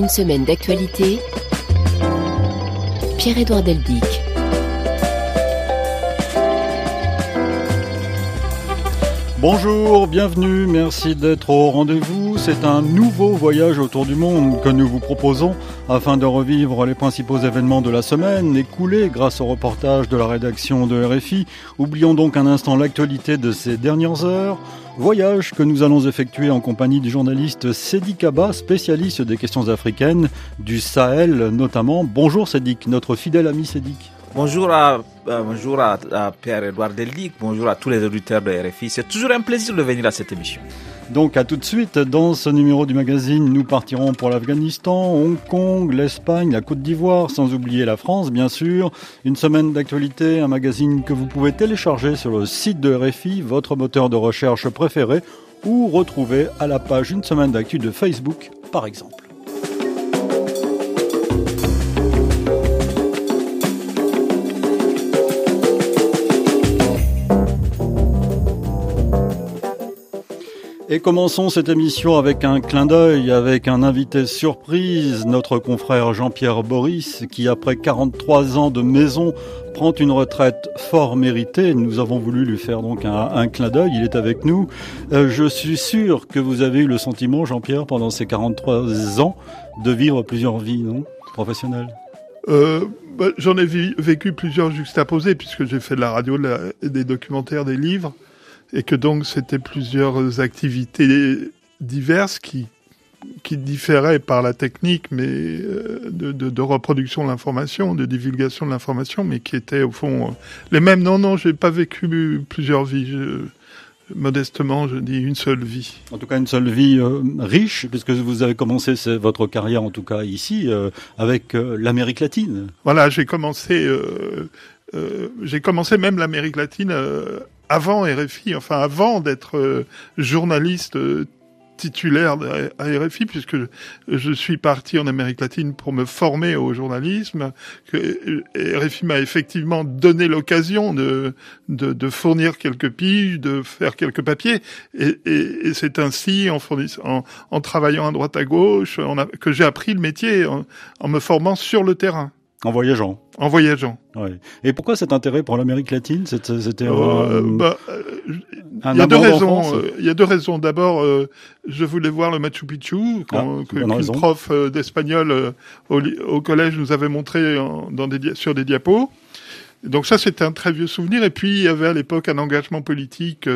Une semaine d'actualité. Pierre-Édouard Deldic. Bonjour, bienvenue, merci d'être au rendez-vous. C'est un nouveau voyage autour du monde que nous vous proposons afin de revivre les principaux événements de la semaine écoulés grâce au reportage de la rédaction de RFI. Oublions donc un instant l'actualité de ces dernières heures. Voyage que nous allons effectuer en compagnie du journaliste Sédik Kaba, spécialiste des questions africaines, du Sahel notamment. Bonjour Sédik, notre fidèle ami Sédik. Bonjour à Pierre-Édouard Deldic, bonjour à tous les auditeurs de RFI. C'est toujours un plaisir de venir à cette émission. Donc à tout de suite, dans ce numéro du magazine, nous partirons pour l'Afghanistan, Hong Kong, l'Espagne, la Côte d'Ivoire, sans oublier la France bien sûr. Une semaine d'actualité, un magazine que vous pouvez télécharger sur le site de RFI, votre moteur de recherche préféré, ou retrouver à la page Une semaine d'actu de Facebook par exemple. Et commençons cette émission avec un clin d'œil, avec un invité surprise, notre confrère Jean-Pierre Boris, qui après 43 ans de maison prend une retraite fort méritée. Nous avons voulu lui faire donc un clin d'œil, il est avec nous. Je suis sûr que vous avez eu le sentiment, Jean-Pierre, pendant ces 43 ans, de vivre plusieurs vies, non, professionnelles? J'en ai vécu plusieurs juxtaposées, puisque j'ai fait de la radio, des documentaires, des livres. Et que donc c'était plusieurs activités diverses qui différaient par la technique, mais de reproduction de l'information, de divulgation de l'information, mais qui étaient au fond les mêmes. Non, j'ai pas vécu plusieurs vies. Modestement, je dis une seule vie. En tout cas, une seule vie riche, puisque vous avez commencé votre carrière, en tout cas ici, avec l'Amérique latine. Voilà, j'ai commencé même l'Amérique latine avant RFI, enfin avant d'être journaliste titulaire à RFI, puisque je suis parti en Amérique latine pour me former au journalisme. RFI m'a effectivement donné l'occasion de fournir quelques piges, de faire quelques papiers, et c'est ainsi en travaillant à droite à gauche que j'ai appris le métier en me formant sur le terrain. En voyageant. Oui. Et pourquoi cet intérêt pour l'Amérique latine? C'était il y a deux raisons. Il y a deux raisons. D'abord, je voulais voir le Machu Picchu, qu'une prof d'espagnol au collège nous avait montré sur des diapos. Donc ça, c'était un très vieux souvenir. Et puis, il y avait à l'époque un engagement politique.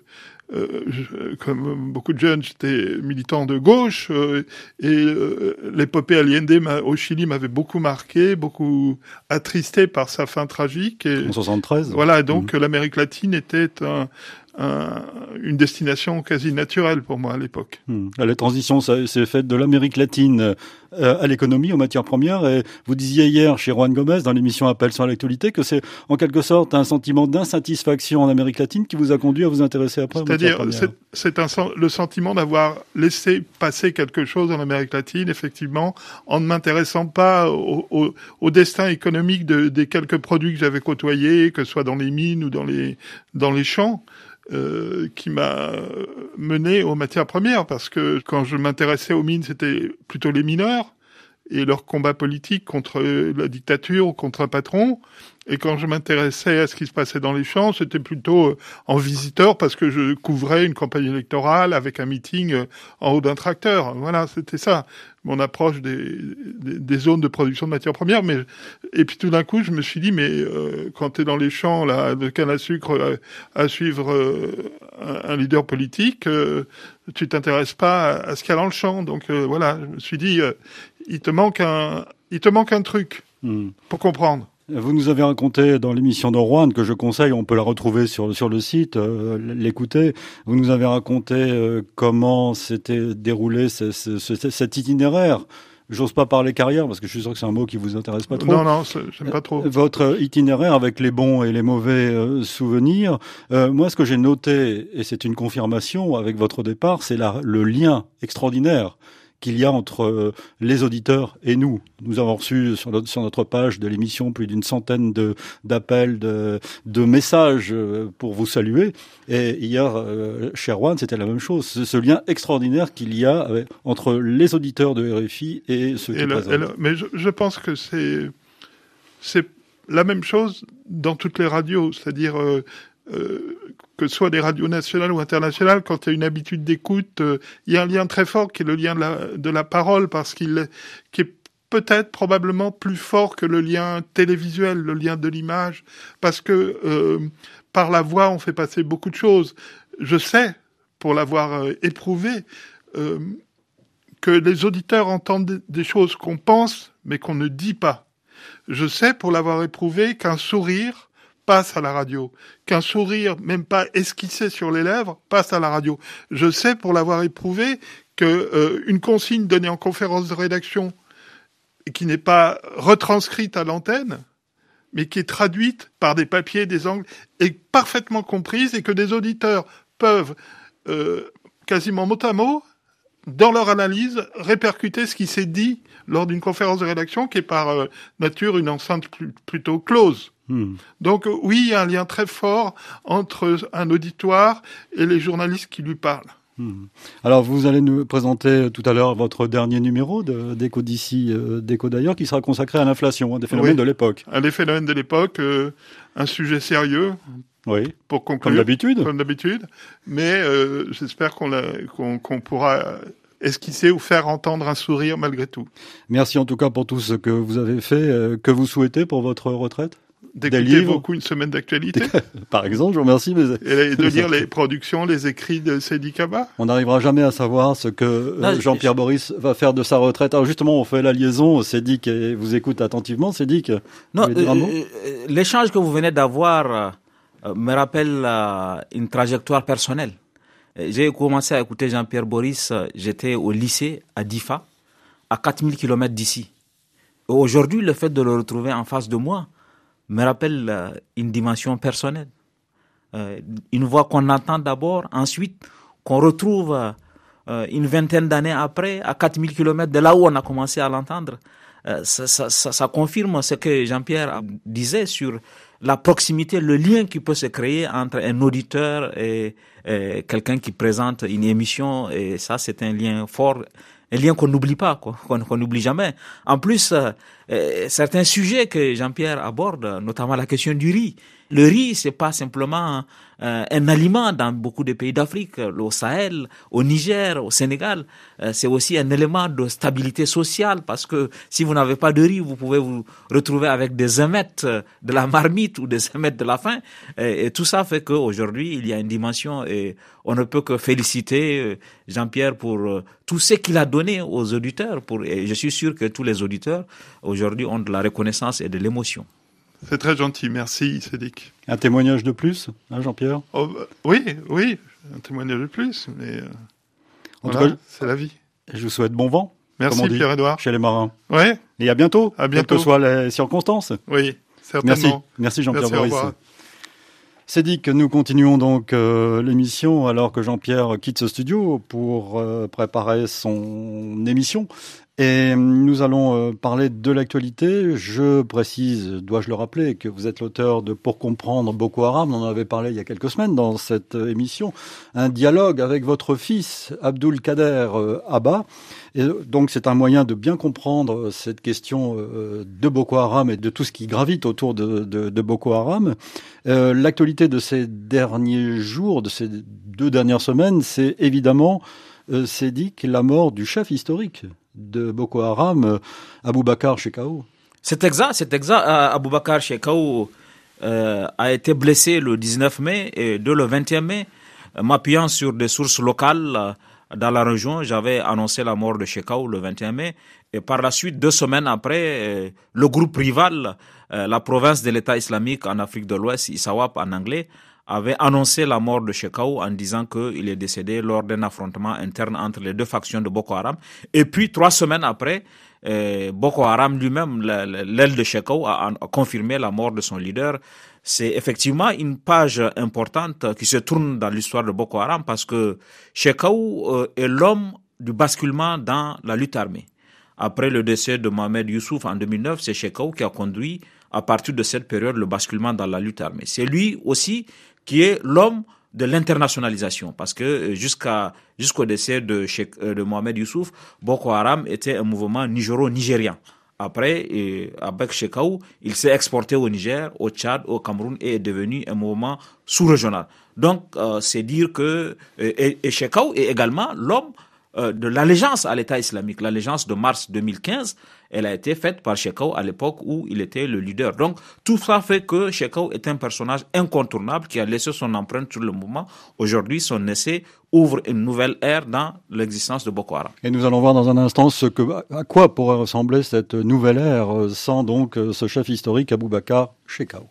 Comme beaucoup de jeunes, j'étais militant de gauche et l'épopée Allende au Chili m'avait beaucoup marqué, beaucoup attristé par sa fin tragique. En 73. Voilà, donc l'Amérique latine était une destination quasi naturelle pour moi à l'époque. La transition s'est faite de l'Amérique latine à l'économie, aux matières premières. Et vous disiez hier chez Juan Gomez dans l'émission Appel sur l'actualité que c'est en quelque sorte un sentiment d'insatisfaction en Amérique latine qui vous a conduit à vous intéresser après aux matières premières. C'est-à-dire, le sentiment d'avoir laissé passer quelque chose en Amérique latine, effectivement, en ne m'intéressant pas au destin économique des quelques produits que j'avais côtoyés, que ce soit dans les mines ou dans les champs. Qui m'a mené aux matières premières, parce que quand je m'intéressais aux mines, c'était plutôt les mineurs et leur combat politique contre la dictature ou contre un patron. Et quand je m'intéressais à ce qui se passait dans les champs, c'était plutôt en visiteur, parce que je couvrais une campagne électorale avec un meeting en haut d'un tracteur. Voilà, c'était ça, mon approche des zones de production de matières premières. Et puis tout d'un coup, je me suis dit, mais quand tu es dans les champs là, de canne à sucre à suivre un leader politique, tu t'intéresses pas à ce qu'il y a dans le champ. Donc voilà, je me suis dit, il te manque un truc pour comprendre. Vous nous avez raconté dans l'émission de Rouen, que je conseille, on peut la retrouver sur le site, l'écouter. Vous nous avez raconté comment s'était déroulé cet itinéraire. J'ose pas parler carrière, parce que je suis sûr que c'est un mot qui vous intéresse pas trop. Non, j'aime pas trop. Votre itinéraire avec les bons et les mauvais souvenirs. Moi, ce que j'ai noté, et c'est une confirmation avec votre départ, c'est le lien extraordinaire qu'il y a entre les auditeurs et nous. Nous avons reçu sur notre page de l'émission plus d'une centaine d'appels, de messages pour vous saluer. Et hier, cher Juan, c'était la même chose. C'est ce lien extraordinaire qu'il y a entre les auditeurs de RFI et ceux qui présentent. Mais je pense que c'est la même chose dans toutes les radios, c'est-à-dire que ce soit des radios nationales ou internationales, quand il y a une habitude d'écoute, il y a un lien très fort qui est le lien de la parole, parce qui est peut-être probablement plus fort que le lien télévisuel, le lien de l'image, parce que par la voix, on fait passer beaucoup de choses. Je sais, pour l'avoir éprouvé, que les auditeurs entendent des choses qu'on pense, mais qu'on ne dit pas. Je sais, pour l'avoir éprouvé, qu'un sourire passe à la radio, qu'un sourire, même pas esquissé sur les lèvres, passe à la radio. Je sais, pour l'avoir éprouvé, que une consigne donnée en conférence de rédaction et qui n'est pas retranscrite à l'antenne, mais qui est traduite par des papiers, des angles, est parfaitement comprise, et que des auditeurs peuvent quasiment mot à mot, dans leur analyse, répercuter ce qui s'est dit lors d'une conférence de rédaction qui est par nature une enceinte plutôt close. Donc oui, il y a un lien très fort entre un auditoire et les journalistes qui lui parlent. Alors vous allez nous présenter tout à l'heure votre dernier numéro d'Écho d'ici, d'Écho d'ailleurs, qui sera consacré à l'inflation, des phénomènes de l'époque. À des phénomènes de l'époque, un sujet sérieux. Oui. Pour conclure. Comme d'habitude. Mais j'espère qu'on pourra esquisser ou faire entendre un sourire malgré tout. Merci en tout cas pour tout ce que vous avez fait. Que vous souhaitez pour votre retraite? D'écouter beaucoup une semaine d'actualité. Par exemple, je vous remercie. Et de lire les productions, les écrits de Seydi Kaba. On n'arrivera jamais à savoir ce que Jean-Pierre Boris va faire de sa retraite. Alors justement, on fait la liaison. Cédric vous écoute attentivement. Cédric, non, l'échange que vous venez d'avoir me rappelle une trajectoire personnelle. J'ai commencé à écouter Jean-Pierre Boris, j'étais au lycée à Difa, à 4000 km d'ici. Aujourd'hui, le fait de le retrouver en face de moi me rappelle une dimension personnelle. Une voix qu'on entend d'abord, ensuite qu'on retrouve une vingtaine d'années après, à 4000 km de là où on a commencé à l'entendre. Ça confirme ce que Jean-Pierre disait sur la proximité, le lien qui peut se créer entre un auditeur et quelqu'un qui présente une émission. Et ça, c'est un lien fort, un lien qu'on n'oublie pas, qu'on n'oublie jamais. En plus, certains sujets que Jean-Pierre aborde, notamment la question du riz. Le riz, c'est pas simplement un aliment dans beaucoup de pays d'Afrique, au Sahel, au Niger, au Sénégal. C'est aussi un élément de stabilité sociale, parce que si vous n'avez pas de riz, vous pouvez vous retrouver avec des émettes de la marmite ou des émettes de la faim. Et tout ça fait qu'aujourd'hui, il y a une dimension, et on ne peut que féliciter Jean-Pierre pour tout ce qu'il a donné aux auditeurs. Et je suis sûr que tous les auditeurs aujourd'hui ont de la reconnaissance et de l'émotion. C'est très gentil, merci Cédric. Un témoignage de plus, hein, Jean-Pierre? Oui, un témoignage de plus, mais en tout cas, c'est la vie. Je vous souhaite bon vent. Merci Pierre-Édouard. Chez les marins. Ouais. Et à bientôt. À bientôt. Quelles que soient les circonstances. Oui, certainement. Merci Jean-Pierre Boris. C'est dit que nous continuons donc l'émission alors que Jean-Pierre quitte ce studio pour préparer son émission. Et nous allons parler de l'actualité. Je précise, dois-je le rappeler, que vous êtes l'auteur de Pour comprendre Boko Haram. On en avait parlé il y a quelques semaines dans cette émission. Un dialogue avec votre fils, Abdul Kader Abba. Et donc c'est un moyen de bien comprendre cette question de Boko Haram et de tout ce qui gravite autour de Boko Haram. L'actualité de ces derniers jours, de ces 2 dernières semaines, c'est évidemment, c'est dit que la mort du chef historique de Boko Haram, Aboubacar Shekau. C'est exact. Aboubacar Shekau a été blessé le 19 mai et dès le 21 mai, m'appuyant sur des sources locales dans la région, j'avais annoncé la mort de Shekau le 21 mai. Et par la suite, 2 semaines après, le groupe rival, la province de l'État islamique en Afrique de l'Ouest, ISAWAP en anglais, avait annoncé la mort de Shekau en disant qu'il est décédé lors d'un affrontement interne entre les 2 factions de Boko Haram. Et puis 3 semaines après, Boko Haram lui-même, l'aile de Shekau, a confirmé la mort de son leader. C'est effectivement une page importante qui se tourne dans l'histoire de Boko Haram, parce que Shekau est l'homme du basculement dans la lutte armée. Après le décès de Mohamed Youssouf en 2009, c'est Shekau qui a conduit à partir de cette période le basculement dans la lutte armée. C'est lui aussi qui est l'homme de l'internationalisation, parce que jusqu'au décès de Mohamed Youssouf, Boko Haram était un mouvement nigéro-nigérien. Après, avec Shekau, il s'est exporté au Niger, au Tchad, au Cameroun et est devenu un mouvement sous-régional. Donc, c'est dire que Shekau est également l'homme de l'allégeance à l'État islamique. L'allégeance de mars 2015, elle a été faite par Shekau à l'époque où il était le leader. Donc, tout ça fait que Shekau est un personnage incontournable qui a laissé son empreinte sur le mouvement. Aujourd'hui, son essai ouvre une nouvelle ère dans l'existence de Boko Haram. Et nous allons voir dans un instant à quoi pourrait ressembler cette nouvelle ère sans donc ce chef historique Aboubacar Shekau.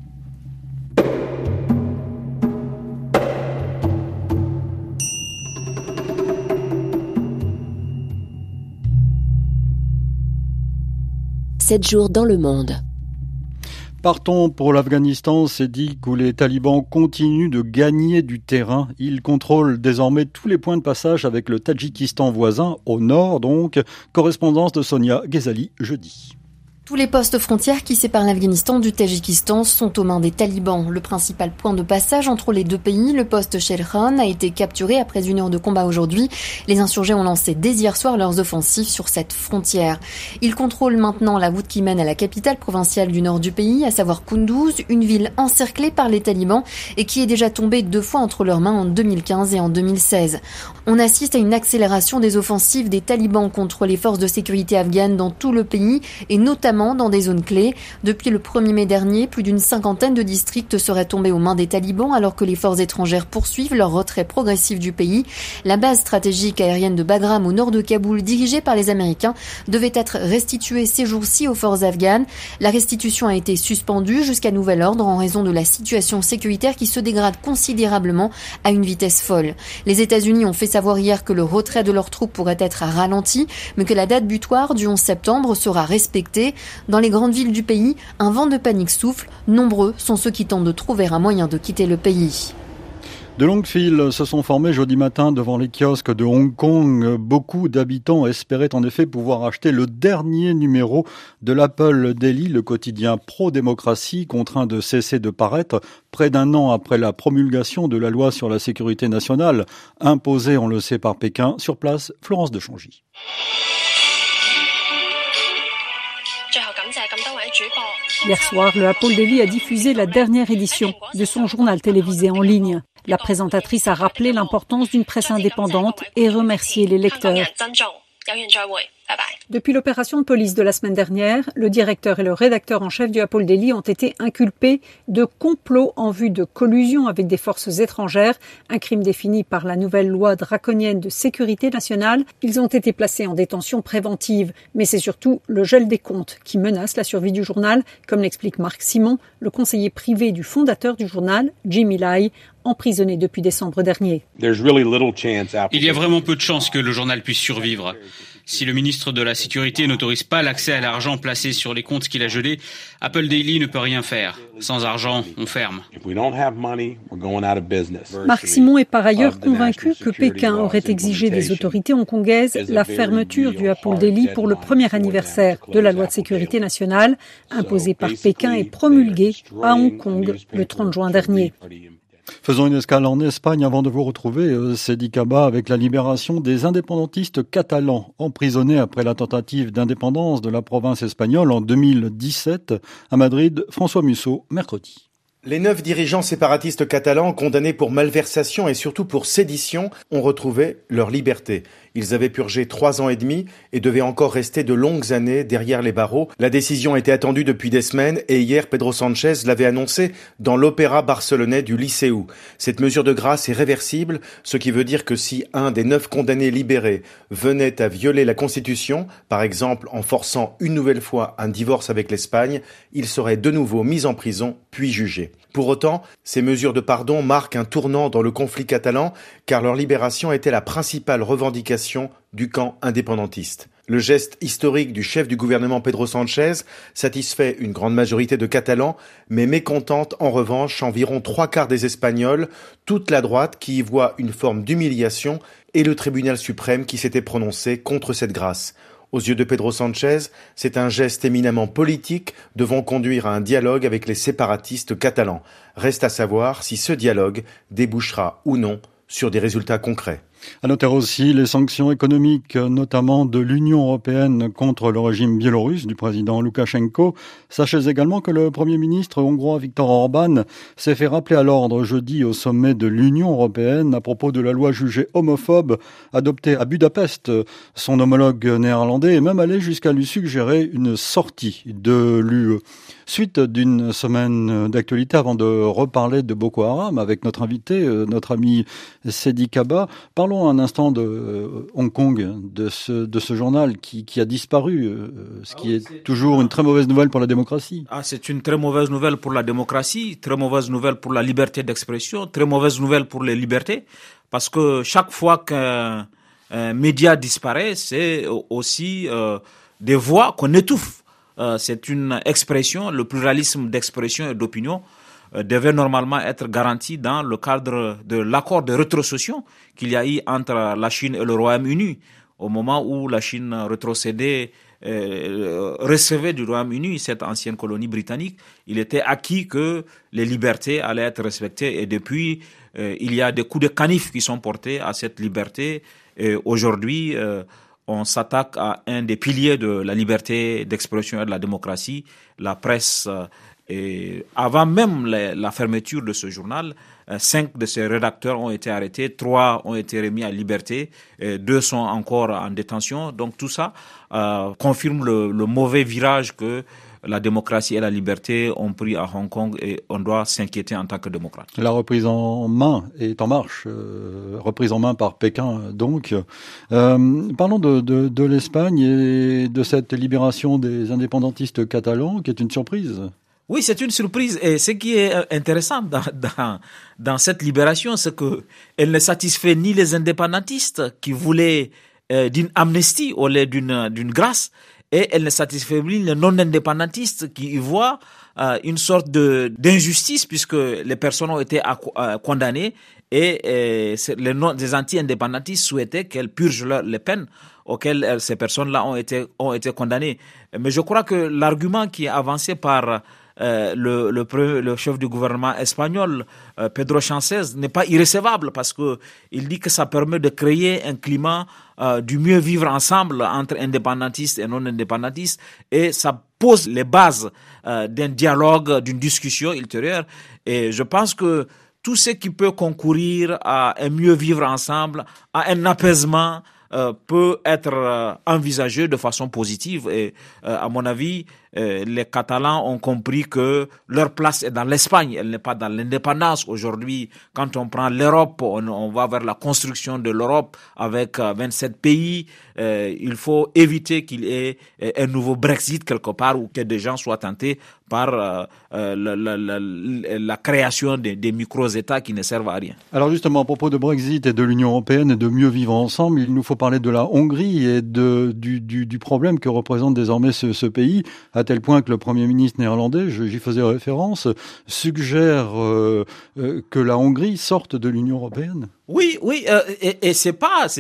Sept jours dans le monde. Partons pour l'Afghanistan, c'est dit où les talibans continuent de gagner du terrain. Ils contrôlent désormais tous les points de passage avec le Tadjikistan voisin, au nord donc. Correspondance de Sonia Ghezali, jeudi. Tous les postes frontières qui séparent l'Afghanistan du Tadjikistan sont aux mains des talibans. Le principal point de passage entre les deux pays, le poste Shelkhan, a été capturé après 1 heure de combat aujourd'hui. Les insurgés ont lancé dès hier soir leurs offensives sur cette frontière. Ils contrôlent maintenant la route qui mène à la capitale provinciale du nord du pays, à savoir Kunduz, une ville encerclée par les talibans et qui est déjà tombée 2 fois entre leurs mains en 2015 et en 2016. On assiste à une accélération des offensives des talibans contre les forces de sécurité afghanes dans tout le pays et notamment dans des zones clés. Depuis le 1er mai dernier, plus d'une 50aine de districts seraient tombés aux mains des talibans alors que les forces étrangères poursuivent leur retrait progressif du pays. La base stratégique aérienne de Bagram au nord de Kaboul, dirigée par les Américains, devait être restituée ces jours-ci aux forces afghanes. La restitution a été suspendue jusqu'à nouvel ordre en raison de la situation sécuritaire qui se dégrade considérablement à une vitesse folle. Les États-Unis ont fait savoir hier que le retrait de leurs troupes pourrait être ralenti, mais que la date butoir du 11 septembre sera respectée. Dans les grandes villes du pays, un vent de panique souffle. Nombreux sont ceux qui tentent de trouver un moyen de quitter le pays. De longues files se sont formées jeudi matin devant les kiosques de Hong Kong. Beaucoup d'habitants espéraient en effet pouvoir acheter le dernier numéro de l'Apple Daily, le quotidien pro-démocratie, contraint de cesser de paraître près d'1 an après la promulgation de la loi sur la sécurité nationale, imposée, on le sait, par Pékin. Sur place, Florence de Changy. Hier soir, le Apple Daily a diffusé la dernière édition de son journal télévisé en ligne. La présentatrice a rappelé l'importance d'une presse indépendante et remercié les lecteurs. Depuis l'opération de police de la semaine dernière, le directeur et le rédacteur en chef du Apple Daily ont été inculpés de complot en vue de collusion avec des forces étrangères, un crime défini par la nouvelle loi draconienne de sécurité nationale. Ils ont été placés en détention préventive, mais c'est surtout le gel des comptes qui menace la survie du journal, comme l'explique Marc Simon, le conseiller privé du fondateur du journal, Jimmy Lai, emprisonné depuis décembre dernier. Il y a vraiment peu de chances que le journal puisse survivre. Si le ministre de la Sécurité n'autorise pas l'accès à l'argent placé sur les comptes qu'il a gelés, Apple Daily ne peut rien faire. Sans argent, on ferme. Marc Simon est par ailleurs convaincu que Pékin aurait exigé des autorités hongkongaises la fermeture du Apple Daily pour le premier anniversaire de la loi de sécurité nationale, imposée par Pékin et promulguée à Hong Kong le 30 juin dernier. Faisons une escale en Espagne avant de vous retrouver, Seydi Kaba, avec la libération des indépendantistes catalans emprisonnés après la tentative d'indépendance de la province espagnole en 2017. À Madrid, François Musso, mercredi. Les 9 dirigeants séparatistes catalans condamnés pour malversation et surtout pour sédition ont retrouvé leur liberté. Ils avaient purgé 3 ans et demi et devaient encore rester de longues années derrière les barreaux. La décision était attendue depuis des semaines et hier Pedro Sánchez l'avait annoncé dans l'opéra barcelonais du Liceu. Cette mesure de grâce est réversible, ce qui veut dire que si un des 9 condamnés libérés venait à violer la Constitution, par exemple en forçant une nouvelle fois un divorce avec l'Espagne, il serait de nouveau mis en prison puis jugé. Pour autant, ces mesures de pardon marquent un tournant dans le conflit catalan car leur libération était la principale revendication du camp indépendantiste. Le geste historique du chef du gouvernement Pedro Sánchez satisfait une grande majorité de Catalans, mais mécontente en revanche environ 3/4 des Espagnols, toute la droite qui y voit une forme d'humiliation et le tribunal suprême qui s'était prononcé contre cette grâce. Aux yeux de Pedro Sánchez, c'est un geste éminemment politique devant conduire à un dialogue avec les séparatistes catalans. Reste à savoir si ce dialogue débouchera ou non sur des résultats concrets. À noter aussi les sanctions économiques, notamment de l'Union européenne contre le régime biélorusse du président Loukachenko. Sachez également que le Premier ministre hongrois Viktor Orban s'est fait rappeler à l'ordre jeudi au sommet de l'Union européenne à propos de la loi jugée homophobe adoptée à Budapest. Son homologue néerlandais est même allé jusqu'à lui suggérer une sortie de l'UE. Suite d'une semaine d'actualité avant de reparler de Boko Haram avec notre invité, notre ami Sedi Kaba. Parlons un instant de Hong Kong, de ce journal qui a disparu, ce qui est toujours une très mauvaise nouvelle pour la démocratie. C'est une très mauvaise nouvelle pour la démocratie, très mauvaise nouvelle pour la liberté d'expression, très mauvaise nouvelle pour les libertés, parce que chaque fois qu'un média disparaît, c'est aussi des voix qu'on étouffe. C'est une expression, le pluralisme d'expression et d'opinion devait normalement être garanti dans le cadre de l'accord de rétrocession qu'il y a eu entre la Chine et le Royaume-Uni. Au moment où la Chine rétrocédait, recevait du Royaume-Uni cette ancienne colonie britannique, il était acquis que les libertés allaient être respectées. Et depuis, il y a des coups de canif qui sont portés à cette liberté. Et aujourd'hui, on s'attaque à un des piliers de la liberté d'expression et de la démocratie, la presse. Et avant même la fermeture de ce journal, 5 de ses rédacteurs ont été arrêtés, 3 ont été remis à liberté, 2 sont encore en détention. Donc tout ça confirme le mauvais virage que la démocratie et la liberté ont pris à Hong Kong et on doit s'inquiéter en tant que démocrate. La reprise en main est en marche, reprise en main par Pékin donc. Parlons de l'Espagne et de cette libération des indépendantistes catalans qui est une surprise. Oui, c'est une surprise et ce qui est intéressant dans cette libération, c'est que elle ne satisfait ni les indépendantistes qui voulaient d'une amnistie au lieu d'une grâce, et elle ne satisfait ni les non-indépendantistes qui y voient une sorte d'injustice puisque les personnes ont été condamnées et les anti-indépendantistes souhaitaient qu'elles purgent les peines auxquelles ces personnes-là ont été condamnées. Mais je crois que l'argument qui est avancé par le chef du gouvernement espagnol, Pedro Sánchez, n'est pas irrécevable parce que il dit que ça permet de créer un climat du mieux vivre ensemble entre indépendantistes et non-indépendantistes et ça pose les bases d'un dialogue, d'une discussion ultérieure. Et je pense que tout ce qui peut concourir à un mieux vivre ensemble, à un apaisement, peut être envisagé de façon positive et à mon avis les Catalans ont compris que leur place est dans l'Espagne, elle n'est pas dans l'indépendance. Aujourd'hui, quand on prend l'Europe, on va vers la construction de l'Europe avec 27 pays. Il faut éviter qu'il y ait un nouveau Brexit quelque part ou que des gens soient tentés par la création des micro-États qui ne servent à rien. Alors justement, à propos de Brexit et de l'Union européenne et de mieux vivre ensemble, il nous faut parler de la Hongrie et du problème que représente désormais ce pays, à tel point que le Premier ministre néerlandais, j'y faisais référence, suggère que la Hongrie sorte de l'Union européenne. Oui, et c'est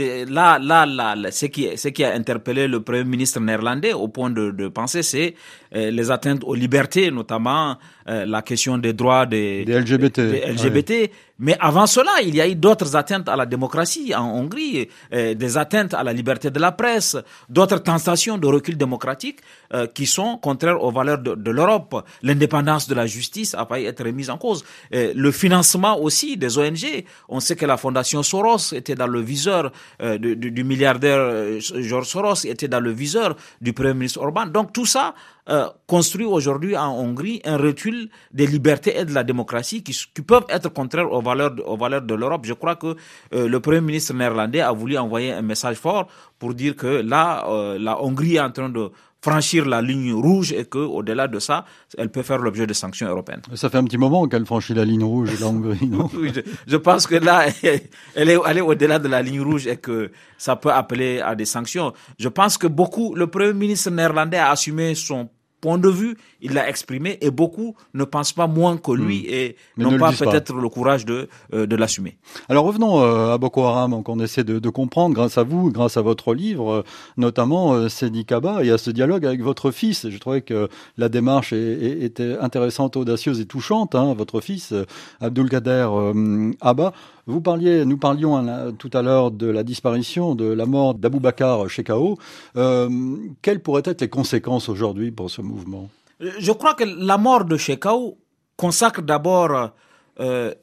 ce qui a interpellé le Premier ministre néerlandais au point de penser, c'est les atteintes aux libertés, notamment la question des droits des LGBT. Ouais. Mais avant cela, il y a eu d'autres atteintes à la démocratie en Hongrie, des atteintes à la liberté de la presse, d'autres tentations de recul démocratique qui sont contraires aux valeurs de l'Europe. L'indépendance de la justice a failli être remise en cause. Le financement aussi des ONG. On sait que la Fondation Soros était dans le viseur du milliardaire George Soros, était dans le viseur du Premier ministre Orban. Donc tout ça construit aujourd'hui en Hongrie un recul des libertés et de la démocratie qui peuvent être contraires aux valeurs de l'Europe. Je crois que le Premier ministre néerlandais a voulu envoyer un message fort pour dire que là, la Hongrie est en train de franchir la ligne rouge et que, au-delà de ça, elle peut faire l'objet de sanctions européennes. Ça fait un petit moment qu'elle franchit la ligne rouge, la Hongrie, non? Oui, je pense que là, elle est allée au-delà de la ligne rouge et que ça peut appeler à des sanctions. Je pense que le Premier ministre néerlandais a assumé son point de vue, il l'a exprimé et beaucoup ne pensent pas moins que lui et n'ont pas peut-être le courage de l'assumer. Alors revenons à Boko Haram, qu'on essaie de comprendre grâce à vous, grâce à votre livre, notamment Seydi Kaba, et à ce dialogue avec votre fils. Je trouvais que la démarche était intéressante, audacieuse et touchante. Votre fils, Abdulkader Abba. Nous parlions tout à l'heure de la disparition, de la mort d'Aboubacar Shekau. Quelles pourraient être les conséquences aujourd'hui pour ce mouvement? Je crois que la mort de Shekau consacre d'abord il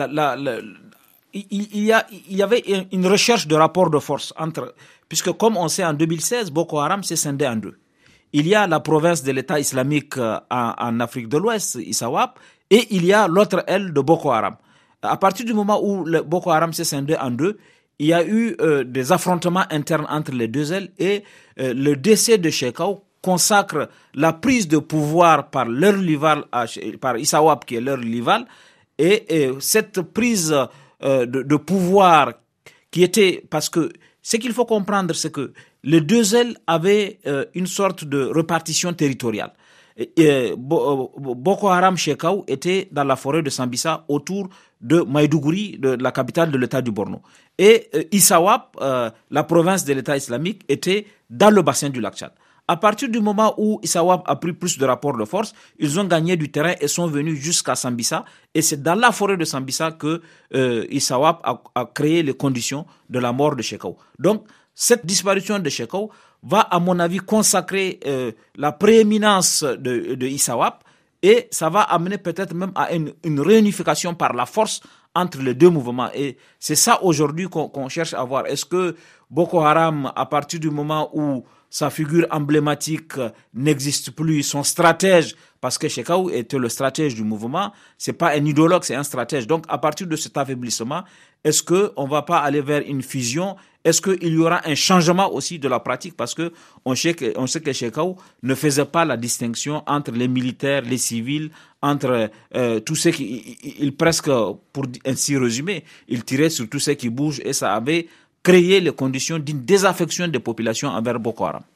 y avait une recherche de rapport de force puisque comme on sait en 2016, Boko Haram s'est scindé en deux. Il y a la province de l'État islamique en Afrique de l'Ouest, Isawap, et il y a l'autre aile de Boko Haram. À partir du moment où le Boko Haram s'est scindé en deux, il y a eu des affrontements internes entre les deux ailes et le décès de Shekau consacre la prise de pouvoir par leur rival, par Isawap qui est leur rival, et cette prise de pouvoir qui était, parce que ce qu'il faut comprendre, c'est que les deux ailes avaient une sorte de répartition territoriale. Boko Haram Shekau était dans la forêt de Sambisa autour de Maïdougouri, de la capitale de l'État du Borno. Et Isawap, la province de l'État islamique, était dans le bassin du lac Tchad. À partir du moment où Isawap a pris plus de rapports de force, ils ont gagné du terrain et sont venus jusqu'à Sambisa. Et c'est dans la forêt de Sambisa que Isawap a créé les conditions de la mort de Shekau. Donc, cette disparition de Shekau va, à mon avis, consacrer la prééminence de Isawap et ça va amener peut-être même à une réunification par la force entre les deux mouvements. Et c'est ça aujourd'hui qu'on cherche à voir. Est-ce que Boko Haram, à partir du moment où sa figure emblématique n'existe plus, son stratège, parce que Shekau était le stratège du mouvement, c'est pas un idéologue, c'est un stratège. Donc, à partir de cet affaiblissement, est-ce que on va pas aller vers une fusion? Est-ce qu'il y aura un changement aussi de la pratique? Parce que on sait que Shekau ne faisait pas la distinction entre les militaires, les civils, entre tous ceux il presque, pour ainsi résumer, il tirait sur tous ceux qui bougent et ça avait créé les conditions d'une désaffection des populations envers Boko Haram.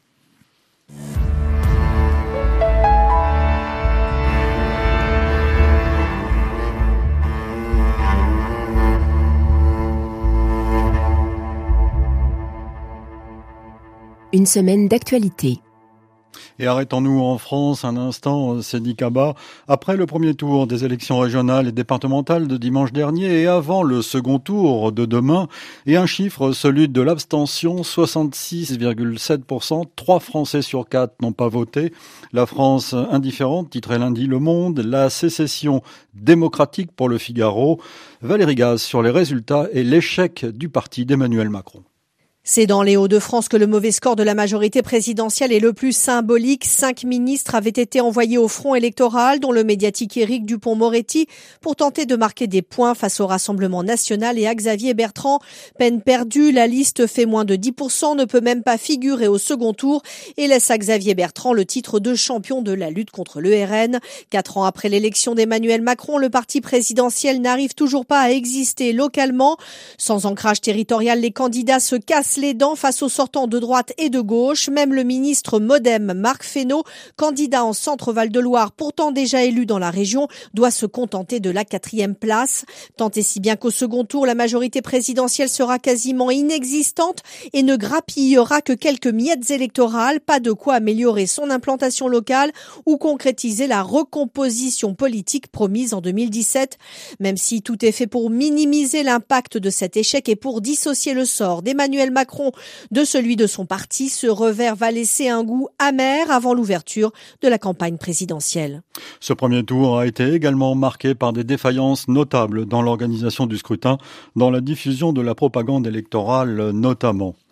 Une semaine d'actualité. Et arrêtons-nous en France un instant, Seydi Kaba. Après le premier tour des élections régionales et départementales de dimanche dernier et avant le second tour de demain, et un chiffre, celui de l'abstention, 66,7%, 3 Français sur 4 n'ont pas voté. La France indifférente, titrait lundi Le Monde, la sécession démocratique pour le Figaro. Valérie Gaz sur les résultats et l'échec du parti d'Emmanuel Macron. C'est dans les Hauts-de-France que le mauvais score de la majorité présidentielle est le plus symbolique. 5 ministres avaient été envoyés au front électoral, dont le médiatique Éric Dupond-Moretti, pour tenter de marquer des points face au Rassemblement national et à Xavier Bertrand. Peine perdue, la liste fait moins de 10%, ne peut même pas figurer au second tour et laisse à Xavier Bertrand le titre de champion de la lutte contre le RN. 4 ans après l'élection d'Emmanuel Macron, le parti présidentiel n'arrive toujours pas à exister localement. Sans ancrage territorial, les candidats se cassent les dents face aux sortants de droite et de gauche. Même le ministre MoDem, Marc Fesneau, candidat en Centre-Val de Loire, pourtant déjà élu dans la région, doit se contenter de la 4e place. Tant et si bien qu'au second tour, la majorité présidentielle sera quasiment inexistante et ne grappillera que quelques miettes électorales. Pas de quoi améliorer son implantation locale ou concrétiser la recomposition politique promise en 2017. Même si tout est fait pour minimiser l'impact de cet échec et pour dissocier le sort d'Emmanuel Macron de celui de son parti, ce revers va laisser un goût amer avant l'ouverture de la campagne présidentielle. Ce premier tour a été également marqué par des défaillances notables dans l'organisation du scrutin, dans la diffusion de la propagande électorale notamment.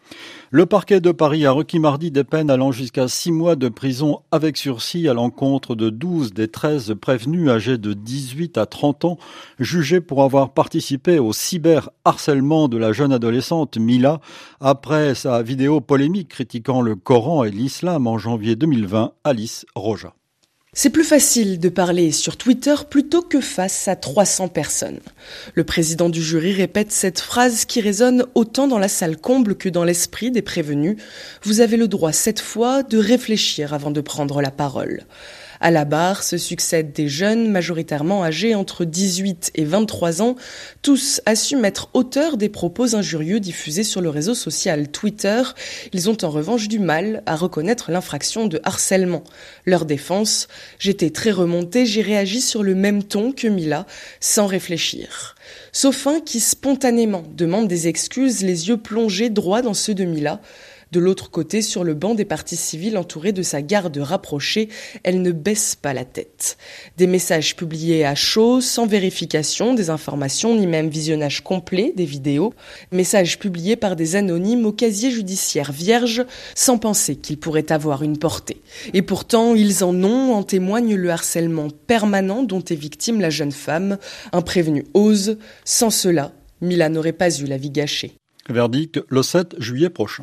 Le parquet de Paris a requis mardi des peines allant jusqu'à 6 mois de prison avec sursis à l'encontre de 12 des 13 prévenus âgés de 18 à 30 ans, jugés pour avoir participé au cyberharcèlement de la jeune adolescente Mila après sa vidéo polémique critiquant le Coran et l'islam en janvier 2020. Alice Roja. C'est plus facile de parler sur Twitter plutôt que face à 300 personnes. Le président du jury répète cette phrase qui résonne autant dans la salle comble que dans l'esprit des prévenus. Vous avez le droit cette fois de réfléchir avant de prendre la parole. À la barre se succèdent des jeunes, majoritairement âgés entre 18 et 23 ans. Tous assument être auteurs des propos injurieux diffusés sur le réseau social Twitter. Ils ont en revanche du mal à reconnaître l'infraction de harcèlement. Leur défense: j'étais très remontée, j'ai réagi sur le même ton que Mila, sans réfléchir. Sauf un qui spontanément demande des excuses, les yeux plongés droit dans ceux de Mila. De l'autre côté, sur le banc des parties civiles entourée de sa garde rapprochée, elle ne baisse pas la tête. Des messages publiés à chaud, sans vérification des informations ni même visionnage complet des vidéos. Messages publiés par des anonymes au casier judiciaire vierge, sans penser qu'ils pourraient avoir une portée. Et pourtant, ils en ont, en témoigne le harcèlement permanent dont est victime la jeune femme. Un prévenu ose. Sans cela, Mila n'aurait pas eu la vie gâchée. Verdict le 7 juillet prochain.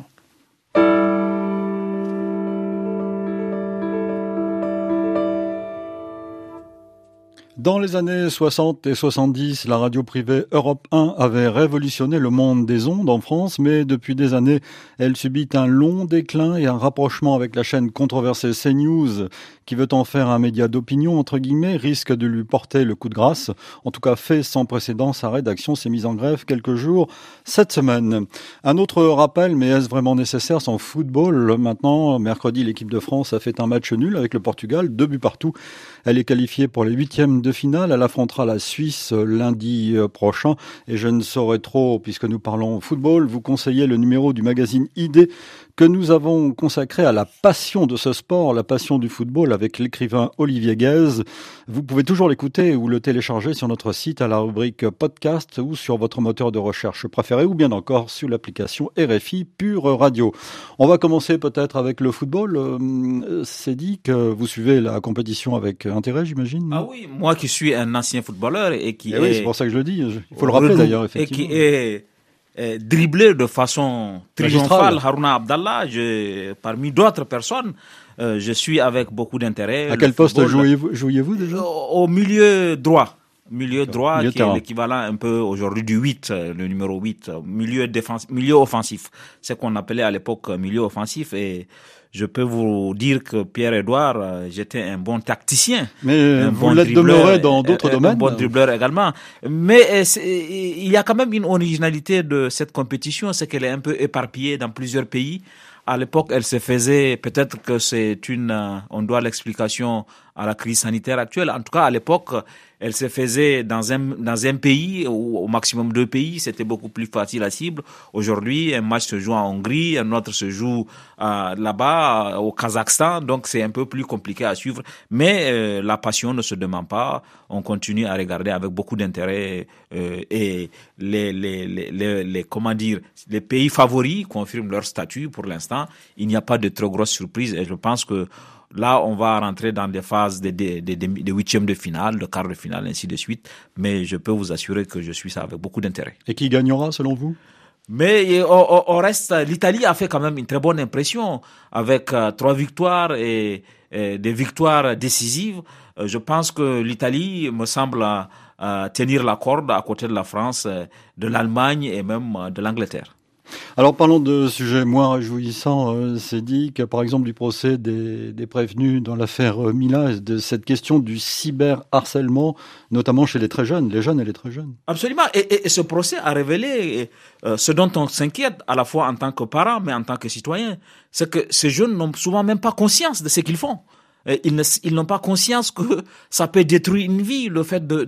Dans les années 60 et 70, la radio privée Europe 1 avait révolutionné le monde des ondes en France, mais depuis des années, elle subit un long déclin et un rapprochement avec la chaîne controversée CNews, qui veut en faire un média d'opinion, entre guillemets, risque de lui porter le coup de grâce. En tout cas, fait sans précédent, sa rédaction s'est mise en grève quelques jours cette semaine. Un autre rappel, mais est-ce vraiment nécessaire sans football? Maintenant, mercredi, l'équipe de France a fait un match nul avec le Portugal, 2 buts partout. Elle est qualifiée pour les 8e de finale. Elle affrontera la Suisse lundi prochain. Et je ne saurais trop, puisque nous parlons football, vous conseiller le numéro du magazine ID que nous avons consacré à la passion de ce sport, la passion du football, avec l'écrivain Olivier Guèze. Vous pouvez toujours l'écouter ou le télécharger sur notre site à la rubrique podcast ou sur votre moteur de recherche préféré ou bien encore sur l'application RFI Pure Radio. On va commencer peut-être avec le football. C'est dit que vous suivez la compétition avec intérêt, j'imagine. Ah oui, moi qui suis un ancien footballeur et qui oui, c'est pour ça que je le dis. Il faut le rappeler d'ailleurs, effectivement. Et qui est dribblé de façon triomphale, Harouna Abdallah, parmi d'autres personnes. Je suis avec beaucoup d'intérêt. À quel poste jouiez-vous déjà? Au milieu droit. Milieu droit, qui est l'équivalent un peu aujourd'hui du 8, le numéro 8, milieu offensif. C'est qu'on appelait à l'époque milieu offensif. Et je peux vous dire que Pierre-Edouard, j'étais un bon tacticien. Mais vous l'êtes demeuré dans d'autres domaines. Un bon dribbleur également. Mais il y a quand même une originalité de cette compétition, c'est qu'elle est un peu éparpillée dans plusieurs pays. À l'époque, elle se faisait, peut-être que on doit l'explication à la crise sanitaire actuelle. En tout cas, à l'époque, elle se faisait dans un pays, ou au maximum 2 pays. C'était beaucoup plus facile à cible. Aujourd'hui, un match se joue en Hongrie, un autre se joue là-bas, au Kazakhstan. Donc, c'est un peu plus compliqué à suivre. Mais la passion ne se demande pas. On continue à regarder avec beaucoup d'intérêt. Et les pays favoris confirment leur statut pour l'instant. Il n'y a pas de trop grosse surprise. Et je pense que là, on va rentrer dans des phases de 8e de finale, de quart de finale, ainsi de suite. Mais je peux vous assurer que je suis ça avec beaucoup d'intérêt. Et qui gagnera, selon vous? Mais au reste, l'Italie a fait quand même une très bonne impression avec 3 victoires et des victoires décisives. Je pense que l'Italie me semble tenir la corde à côté de la France, de l'Allemagne et même de l'Angleterre. Alors parlons de sujets moins réjouissants. C'est dit que par exemple du procès des prévenus dans l'affaire Mila, de cette question du cyberharcèlement, notamment chez les très jeunes, les jeunes et les très jeunes. Absolument. Et ce procès a révélé ce dont on s'inquiète à la fois en tant que parents mais en tant que citoyens. C'est que ces jeunes n'ont souvent même pas conscience de ce qu'ils font. Ils n'ont pas conscience que ça peut détruire une vie, le fait de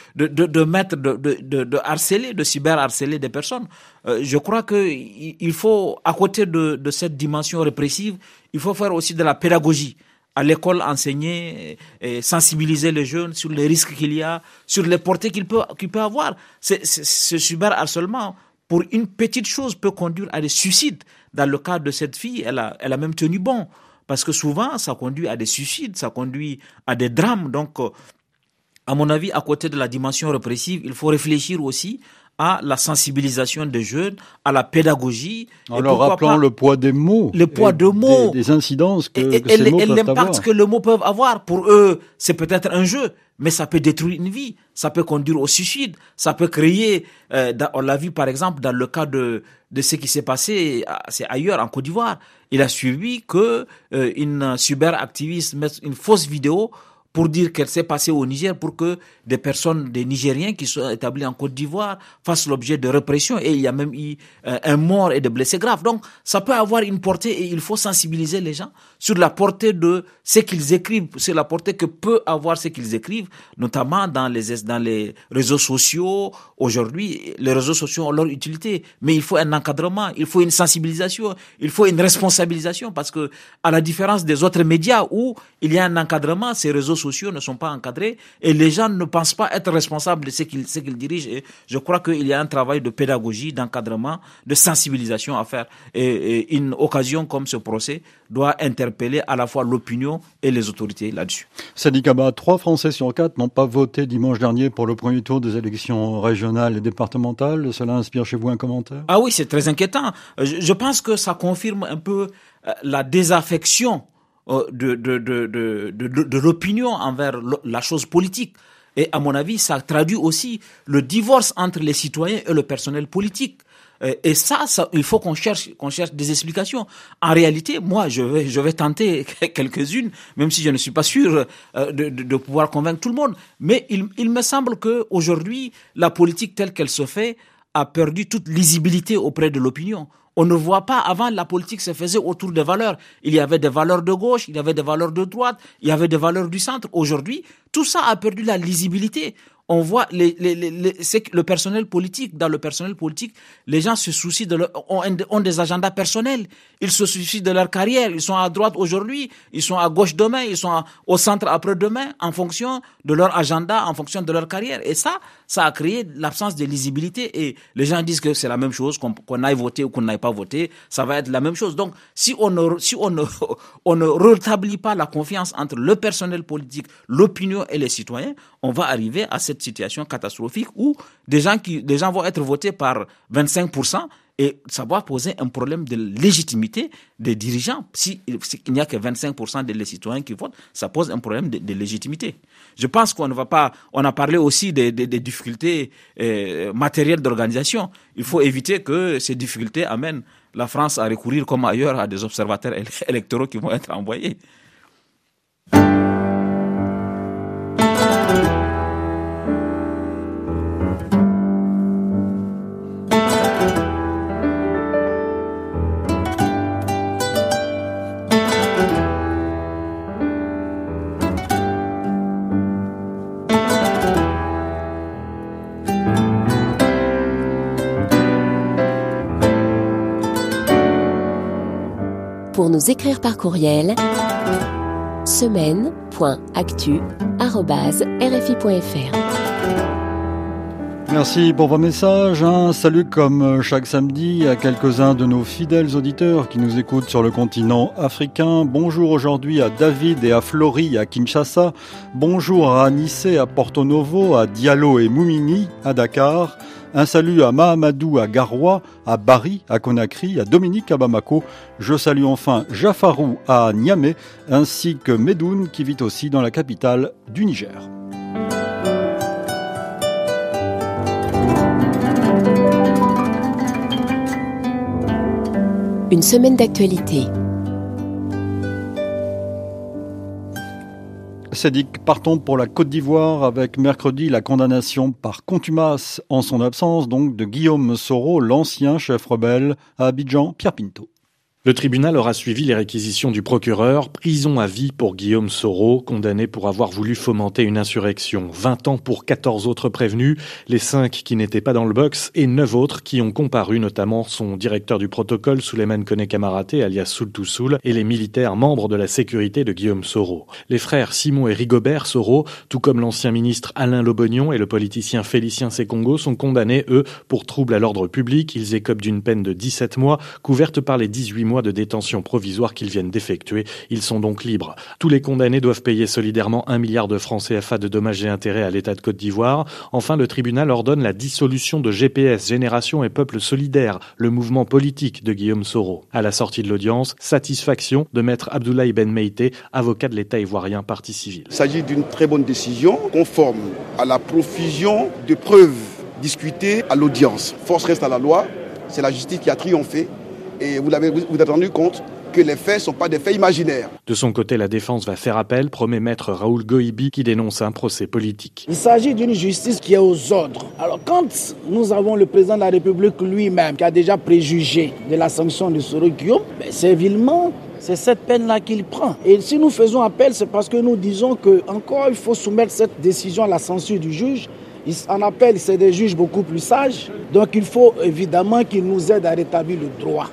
harceler, de cyberharceler des personnes. Je crois que il faut, à côté de cette dimension répressive, il faut faire aussi de la pédagogie. À l'école, enseigner et sensibiliser les jeunes sur les risques qu'il y a, sur les portées qu'il peut avoir. Ce cyberharcèlement pour une petite chose, peut conduire à des suicides. Dans le cas de cette fille, elle a même tenu bon. Parce que souvent, ça conduit à des suicides, ça conduit à des drames. Donc, à mon avis, à côté de la dimension répressive, il faut réfléchir aussi à la sensibilisation des jeunes, à la pédagogie. En leur rappelant le poids des mots. Le poids de mots. Des incidences que ces mots peuvent avoir. Et l'impact que les mots peuvent avoir. Pour eux, c'est peut-être un jeu, mais ça peut détruire une vie. Ça peut conduire au suicide. Ça peut créer, on l'a vu par exemple dans le cas de ce qui s'est passé, c'est ailleurs, en Côte d'Ivoire. Il a suivi que une cyberactiviste mette une fausse vidéo pour dire qu'elle s'est passée au Niger, pour que des personnes, des Nigériens qui sont établis en Côte d'Ivoire fassent l'objet de répression, et il y a même eu un mort et des blessés graves. Donc, ça peut avoir une portée, et il faut sensibiliser les gens sur la portée de ce qu'ils écrivent, sur la portée que peut avoir ce qu'ils écrivent, notamment dans les réseaux sociaux. Aujourd'hui, les réseaux sociaux ont leur utilité, mais il faut un encadrement, il faut une sensibilisation, il faut une responsabilisation, parce que, à la différence des autres médias où il y a un encadrement, ces réseaux sociaux ne sont pas encadrés et les gens ne pensent pas être responsables de ce qu'ils dirigent. Et je crois qu'il y a un travail de pédagogie, d'encadrement, de sensibilisation à faire. Et une occasion comme ce procès doit interpeller à la fois l'opinion et les autorités là-dessus. Sadi Kaba, 3 Français sur 4 n'ont pas voté dimanche dernier pour le premier tour des élections régionales et départementales. Cela inspire chez vous un commentaire? Ah oui, c'est très inquiétant. Je pense que ça confirme un peu la désaffection de l'opinion envers la chose politique. Et à mon avis, ça traduit aussi le divorce entre les citoyens et le personnel politique. Et ça, il faut qu'on cherche des explications. En réalité, moi, je vais tenter quelques-unes, même si je ne suis pas sûr de pouvoir convaincre tout le monde. Mais il me semble que aujourd'hui, la politique telle qu'elle se fait a perdu toute lisibilité auprès de l'opinion. On ne voit pas, avant, la politique se faisait autour des valeurs. Il y avait des valeurs de gauche, il y avait des valeurs de droite, il y avait des valeurs du centre. Aujourd'hui, tout ça a perdu la lisibilité. On voit le personnel politique. Dans le personnel politique, les gens se soucient ont des agendas personnels. Ils se soucient de leur carrière. Ils sont à droite aujourd'hui, ils sont à gauche demain, ils sont au centre après-demain, en fonction de leur agenda, en fonction de leur carrière. Et ça a créé l'absence de lisibilité. Et les gens disent que c'est la même chose, qu'on aille voter ou qu'on n'aille pas voter, ça va être la même chose. Donc, si on ne rétablit pas la confiance entre le personnel politique, l'opinion et les citoyens, on va arriver à cette situation catastrophique où des gens vont être votés par 25%, et ça va poser un problème de légitimité des dirigeants. S'il n'y a que 25% des citoyens qui votent, ça pose un problème de légitimité. Je pense qu'on a parlé aussi des difficultés matérielles d'organisation. Il faut éviter que ces difficultés amènent la France à recourir comme ailleurs à des observateurs électoraux qui vont être envoyés. Pour nous écrire par courriel, semaine.actu@rfi.fr. Merci pour vos messages. Un salut comme chaque samedi à quelques-uns de nos fidèles auditeurs qui nous écoutent sur le continent africain. Bonjour aujourd'hui à David et à Florie à Kinshasa. Bonjour à Anissé à Porto Novo, à Diallo et Moumini à Dakar. Un salut à Mahamadou à Garoua, à Bari, à Conakry, à Dominique à Bamako. Je salue enfin Jafarou à Niamey, ainsi que Medoun qui vit aussi dans la capitale du Niger. Une semaine d'actualité. Sédic, partons pour la Côte d'Ivoire avec mercredi la condamnation par contumace en son absence donc de Guillaume Soro, l'ancien chef rebelle à Abidjan, Pierre Pinto. Le tribunal aura suivi les réquisitions du procureur. Prison à vie pour Guillaume Soro, condamné pour avoir voulu fomenter une insurrection. 20 ans pour 14 autres prévenus, les 5 qui n'étaient pas dans le box et 9 autres qui ont comparu, notamment son directeur du protocole, Souleymane Koné Kamaraté, alias Soultou Soul, et les militaires membres de la sécurité de Guillaume Soro. Les frères Simon et Rigobert Soro, tout comme l'ancien ministre Alain Lobognon et le politicien Félicien Sekongo, sont condamnés, eux, pour trouble à l'ordre public. Ils écopent d'une peine de 17 mois, couverte par les 18 mois de détention provisoire qu'ils viennent d'effectuer. Ils sont donc libres. Tous les condamnés doivent payer solidairement 1 milliard de francs CFA de dommages et intérêts à l'État de Côte d'Ivoire. Enfin, le tribunal ordonne la dissolution de GPS, Génération et Peuple Solidaire, le mouvement politique de Guillaume Soro. À la sortie de l'audience, satisfaction de maître Abdoulaye Ben Meïté, avocat de l'État ivoirien, partie civile. Il s'agit d'une très bonne décision, conforme à la profusion de preuves discutées à l'audience. Force reste à la loi, c'est la justice qui a triomphé. Et vous êtes rendu compte que les faits ne sont pas des faits imaginaires. De son côté, la défense va faire appel, promet maître Raoul Goïbi, qui dénonce un procès politique. Il s'agit d'une justice qui est aux ordres. Alors quand nous avons le président de la République lui-même qui a déjà préjugé de la sanction de Soro Guillaume, c'est vilement, c'est cette peine-là qu'il prend. Et si nous faisons appel, c'est parce que nous disons qu'encore il faut soumettre cette décision à la censure du juge. En appel, c'est des juges beaucoup plus sages. Donc il faut évidemment qu'ils nous aident à rétablir le droit.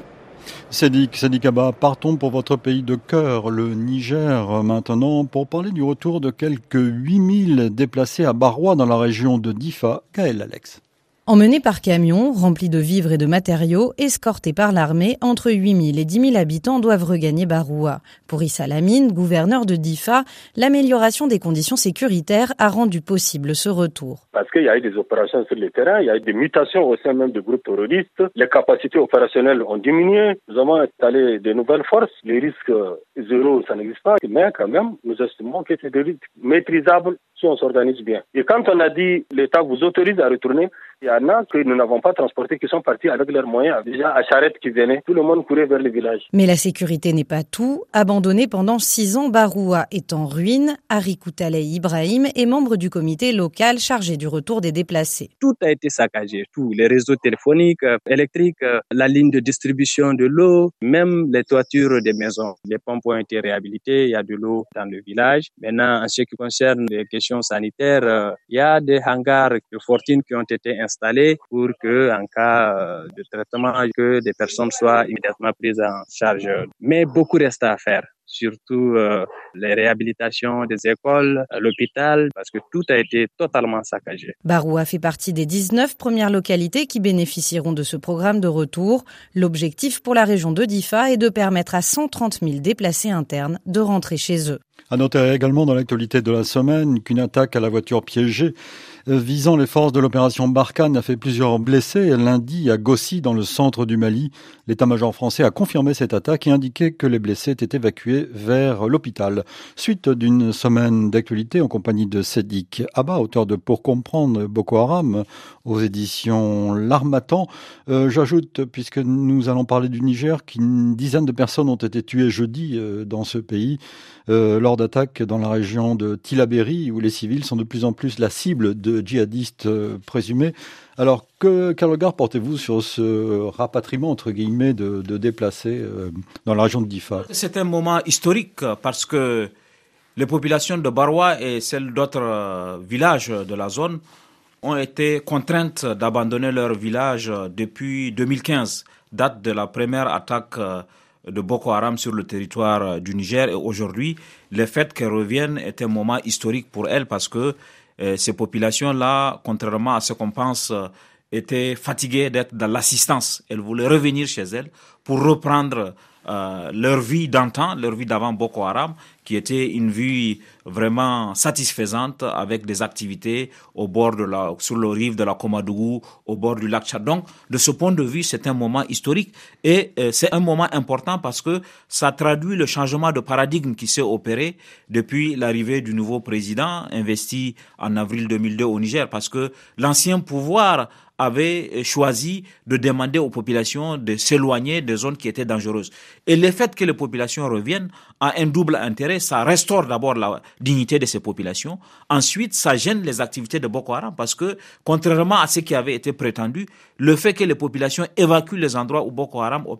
Sédik Abba, partons pour votre pays de cœur, le Niger, maintenant, pour parler du retour de quelques 8000 déplacés à Barrois dans la région de Difa. Gaël Alex. Emmenés par camion, remplis de vivres et de matériaux, escortés par l'armée, entre 8 000 et 10 000 habitants doivent regagner Baroua. Pour Issa Lamine, gouverneur de Difa, l'amélioration des conditions sécuritaires a rendu possible ce retour. Parce qu'il y a eu des opérations sur le terrain, il y a eu des mutations au sein même de groupes terroristes, les capacités opérationnelles ont diminué, nous avons installé de nouvelles forces, les risques zéro, ça n'existe pas, mais quand même, nous estimons que c'est des risques maîtrisables si on s'organise bien. Et quand on a dit l'État vous autorise à retourner, il y en a que nous n'avons pas transportés qui sont partis avec leurs moyens. Déjà à charrette qui venaient, tout le monde courait vers le village. Mais la sécurité n'est pas tout. Abandonné pendant 6 ans, Baroua est en ruine. Haricou Talay Ibrahim est membre du comité local chargé du retour des déplacés. Tout a été saccagé, tout. Les réseaux téléphoniques, électriques, la ligne de distribution de l'eau, même les toitures des maisons. Les pompes ont été réhabilitées, il y a de l'eau dans le village. Maintenant, en ce qui concerne les questions sanitaires, il y a des hangars de fortune qui ont été installés pour que, en cas de traitement, que des personnes soient immédiatement prises en charge. Mais beaucoup reste à faire. Surtout les réhabilitations des écoles, l'hôpital, parce que tout a été totalement saccagé. Baroua fait partie des 19 premières localités qui bénéficieront de ce programme de retour. L'objectif pour la région de Difa est de permettre à 130 000 déplacés internes de rentrer chez eux. À noter également dans l'actualité de la semaine qu'une attaque à la voiture piégée visant les forces de l'opération Barkhane a fait plusieurs blessés lundi à Gossi dans le centre du Mali. L'état-major français a confirmé cette attaque et indiqué que les blessés étaient évacués vers l'hôpital. Suite d'une semaine d'actualité en compagnie de Sédik Abba, auteur de Pour comprendre Boko Haram aux éditions L'Harmattan. J'ajoute, puisque nous allons parler du Niger, qu'une dizaine de personnes ont été tuées jeudi dans ce pays lors d'attaques dans la région de Tillabéri où les civils sont de plus en plus la cible de djihadistes présumés. Alors, quel regard portez-vous sur ce rapatriement, entre guillemets, de déplacés dans la région de Difa ? C'est un moment historique parce que les populations de Baroua et celles d'autres villages de la zone ont été contraintes d'abandonner leur village depuis 2015, date de la première attaque de Boko Haram sur le territoire du Niger. Et aujourd'hui, le fait qu'elles reviennent est un moment historique pour elles parce que ces populations-là, contrairement à ce qu'on pense, étaient fatiguées d'être dans l'assistance. Elles voulaient revenir chez elles pour reprendre leur vie d'antan, leur vie d'avant Boko Haram, qui était une vie vraiment satisfaisante avec des activités sur le rive de la Komadougou, au bord du lac Tchad. Donc, de ce point de vue, c'est un moment historique et c'est un moment important parce que ça traduit le changement de paradigme qui s'est opéré depuis l'arrivée du nouveau président investi en avril 2002 au Niger, parce que l'ancien pouvoir avait choisi de demander aux populations de s'éloigner des zones qui étaient dangereuses. Et le fait que les populations reviennent a un double intérêt. Ça restaure d'abord la dignité de ces populations. Ensuite, ça gêne les activités de Boko Haram parce que, contrairement à ce qui avait été prétendu, le fait que les populations évacuent les endroits où Boko Haram opère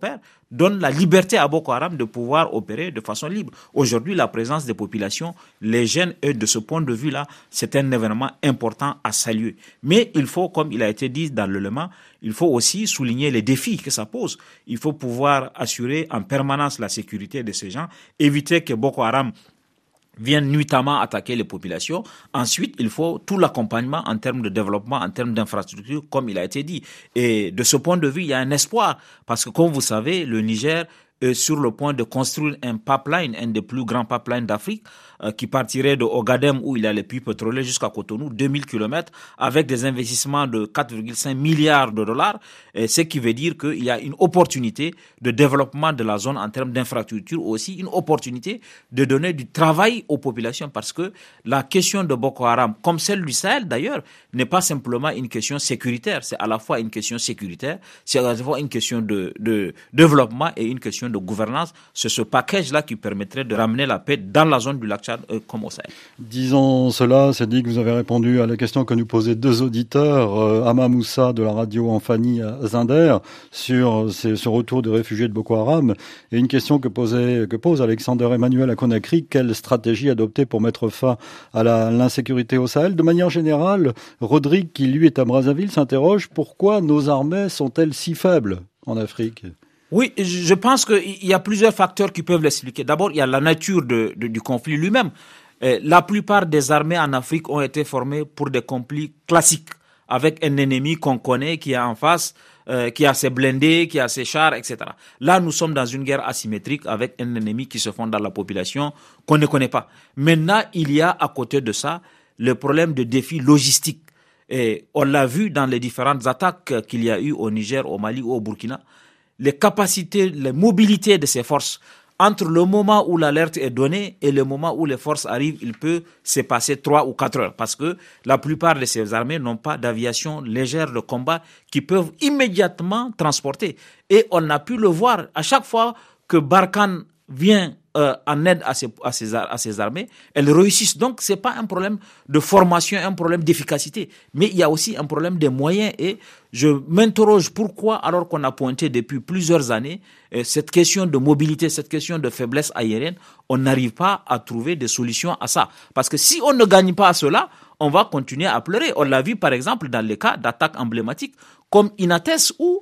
donne la liberté à Boko Haram de pouvoir opérer de façon libre. Aujourd'hui, la présence des populations, les jeunes, et de ce point de vue-là, c'est un événement important à saluer. Mais il faut, comme il a été dit dans l'élément, il faut aussi souligner les défis que ça pose. Il faut pouvoir assurer en permanence la sécurité de ces gens, éviter que Boko Haram viennent nuitamment attaquer les populations. Ensuite, il faut tout l'accompagnement en termes de développement, en termes d'infrastructure, comme il a été dit. Et de ce point de vue, il y a un espoir. Parce que, comme vous savez, le Niger est sur le point de construire un pipeline, un des plus grands pipelines d'Afrique, qui partirait de Ogadem, où il y a les puits pétroliers, jusqu'à Cotonou, 2000 km, avec des investissements de 4,5 milliards de dollars, ce qui veut dire qu'il y a une opportunité de développement de la zone en termes d'infrastructure, aussi une opportunité de donner du travail aux populations, parce que la question de Boko Haram, comme celle du Sahel d'ailleurs, n'est pas simplement une question sécuritaire, c'est à la fois une question sécuritaire, c'est à la fois une question de développement et une question de gouvernance. C'est ce package-là qui permettrait de ramener la paix dans la zone du lac Tchad comme au Sahel. Disons cela, c'est dit que vous avez répondu à la question que nous posaient deux auditeurs, Ama Moussa de la radio Enfani à Zinder, sur ce retour de réfugiés de Boko Haram, et une question que pose Alexander Emmanuel à Conakry, quelle stratégie adopter pour mettre fin à l'insécurité au Sahel? De manière générale, Rodrigue, qui lui est à Brazzaville, s'interroge pourquoi nos armées sont-elles si faibles en Afrique? Oui, je pense qu'il y a plusieurs facteurs qui peuvent l'expliquer. D'abord, il y a la nature du conflit lui-même. La plupart des armées en Afrique ont été formées pour des conflits classiques, avec un ennemi qu'on connaît, qui est en face, qui a ses blindés, qui a ses chars, etc. Là, nous sommes dans une guerre asymétrique avec un ennemi qui se fonde dans la population qu'on ne connaît pas. Maintenant, il y a à côté de ça le problème de défi logistique. Et on l'a vu dans les différentes attaques qu'il y a eu au Niger, au Mali ou au Burkina. Les capacités, les mobilités de ces forces, entre le moment où l'alerte est donnée et le moment où les forces arrivent, il peut se passer 3 ou 4 heures, parce que la plupart de ces armées n'ont pas d'aviation légère de combat qui peuvent immédiatement transporter. Et on a pu le voir à chaque fois que Barkhane vient en aide à ces armées, elles réussissent. Donc, c'est pas un problème de formation, un problème d'efficacité, mais il y a aussi un problème des moyens. Et je m'interroge pourquoi, alors qu'on a pointé depuis plusieurs années cette question de mobilité, cette question de faiblesse aérienne, on n'arrive pas à trouver des solutions à ça. Parce que si on ne gagne pas à cela, on va continuer à pleurer. On l'a vu par exemple dans les cas d'attaques emblématiques comme Inates, où